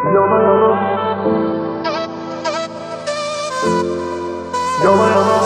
Yana yana, yana yana.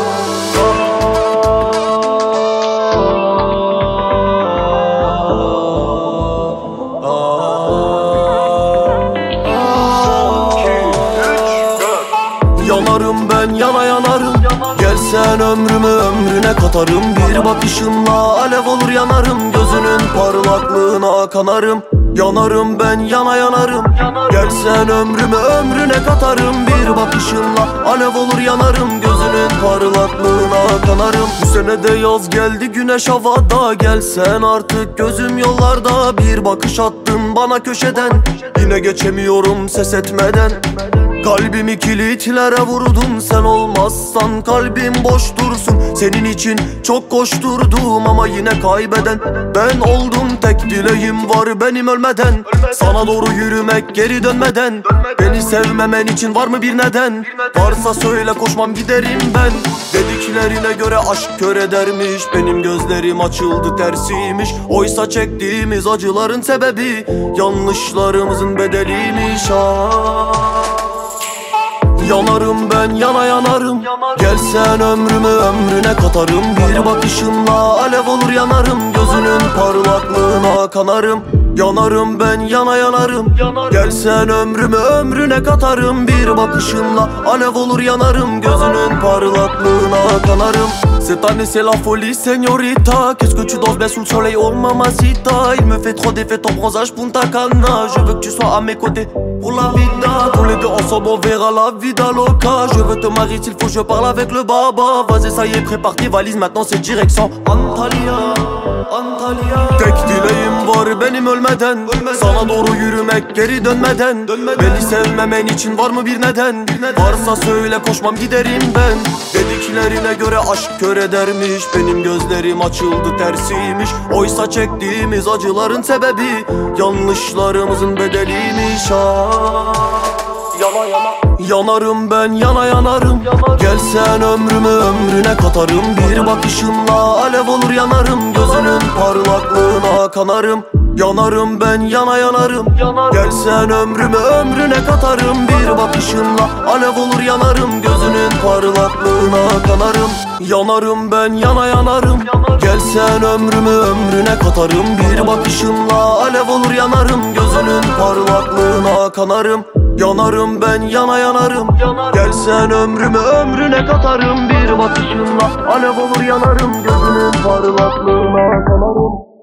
Yanarım ben, yana yanarım. Gelsen ömrümü ömrüne katarım. Bir bakışınla alev olur yanarım. Gözünün parlaklığına kanarım. Yanarım ben, yana yanarım. Gelsen ömrümü ömrüne katarım. Bir bakışınla alev olur yanarım. Gözünün parlaklığına kanarım. Bu sene de yaz geldi, güneş havada. Gelsen artık gözüm yollarda. Bir bakış attın bana köşeden. Yine geçemiyorum ses etmeden. Kalbimi kilitlere vurdum, sen olmazsan kalbim boş dursun. Senin için çok koşturdum ama yine kaybeden ben oldum. Tek dileğim var benim ölmeden, sana doğru yürümek geri dönmeden. Beni sevmemen için var mı bir neden? Varsa söyle, koşmam giderim ben. Dediklerine göre aşk kör edermiş. Benim gözlerim açıldı tersiymiş. Oysa çektiğimiz acıların sebebi yanlışlarımızın bedeliymiş. Yanarım ben, yana yanarım. Gelsen ömrümü ömrüne katarım. Bir bakışınla alev olur yanarım. Gözünün parlaklığına kanarım. Yanarım ben, yana yanarım. Gelsen ömrümü ömrüne katarım. Bir bakışınla alev olur yanarım. Gözünün parlaklığına kanarım. Cette année c'est la folie, señorita. Qu'est-ce que tu danses bien sous le soleil, oh mamacita. Il me fait trop d'effet ton bronzage, Punta Cana. Je veux que tu sois à mes côtés pour la vida. Tous les deux ensemble on verra la vida loca. Je veux te marier, s'il faut je parle avec le baba. Vas-y ça y est, prépare tes valises, maintenant c'est direction Antalya, Antalya. Tek dileğim var benim ölmeden, sana doğru yürümek geri dönmeden. Beni sevmemen için var mı bir neden? Varsa söyle, koşmam giderim ben. Dediklerine göre aşk kör edermiş. Benim gözlerim açıldı tersiymiş. Oysa çektiğimiz acıların sebebi yanlışlarımızın bedeliymiş. Yana yana. Yanarım ben, yana yanarım. Gelsen ömrümü ömrüne katarım. Bir bakışınla alev olur yanarım. Gözünün parlaklığına kanarım. Yanarım ben, yana yanarım. Gelsen ömrümü ömrüne katarım. Bir bakışınla alev olur yanarım. Gözünün parlaklığına kanarım. Yanarım ben, yana yanarım. Gelsen ömrümü ömrüne katarım. Bir bakışınla alev olur yanarım. Gözünün parlaklığına kanarım. Yanarım ben, yana yanarım. Gelsen ömrümü ömrüne katarım. Bir bakışınla alev olur yanarım. Gözünün parlaklığına kanarım.